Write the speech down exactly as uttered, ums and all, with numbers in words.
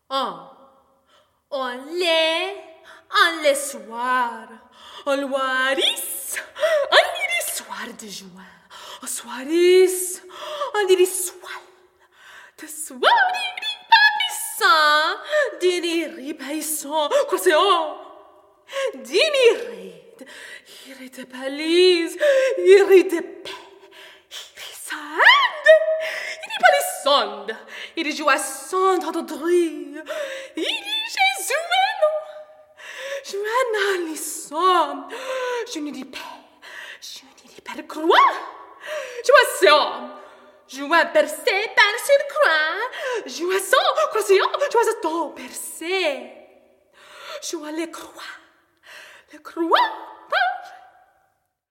Un. On l'est, on le soir, on loiris, on iris soir de juin, on soiris, on iris soir, de soir, ripapissant, dini ripaissant, quoi c'est on, dini ride, iri de palise, iri de paix, iri sand, iri palissande, iri jouassant en dri, iri Jésuelo, Joanna lisson, je ne dis pas, je ne dis pas de croix, jouasson, joua percé par sur croix, jouasson, croissant, jouasson percé, joua les croix, les croix.